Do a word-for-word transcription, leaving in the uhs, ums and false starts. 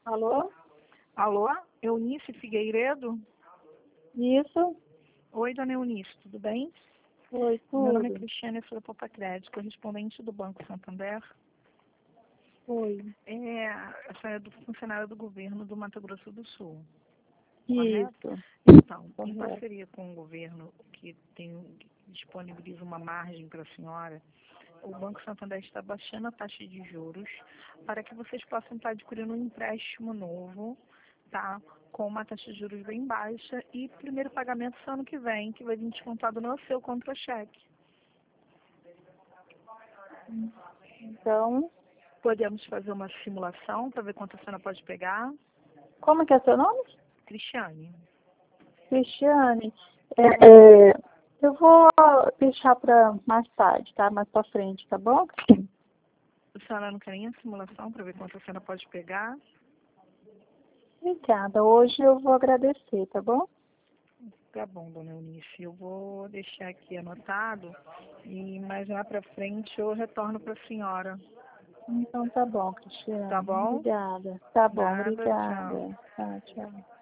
Alô? Alô, Eunice Figueiredo? Isso? Oi, dona Eunice, tudo bem? Oi, Meu nome é tudo. Cristiane Filippa Crédito, correspondente do Banco Santander. Oi. É, essa é do funcionário do governo do Mato Grosso do Sul, correto? Isso. Então, em Correto. parceria com o governo, que tem, disponibiliza uma margem para a senhora, o Banco Santander está baixando a taxa de juros para que vocês possam estar adquirindo um empréstimo novo, tá? Com uma taxa de juros bem baixa e primeiro pagamento só ano que vem, que vai vir descontado no seu contra-cheque. Então, Podemos fazer uma simulação para ver quanto a senhora pode pegar? como que é seu nome? Cristiane, Cristiane. É, é, eu vou deixar para mais tarde, tá? Mais para frente, tá bom? a senhora não quer nem a simulação para ver quanto a senhora pode pegar? Obrigada. Hoje eu vou agradecer, tá bom? Tá bom, dona Eunice, eu vou deixar aqui anotado e mais lá para frente eu retorno para a senhora. Então tá bom, Cristiane. Tá bom? Obrigada. Tá bom, Nada, tchau. obrigada. Tá, tchau.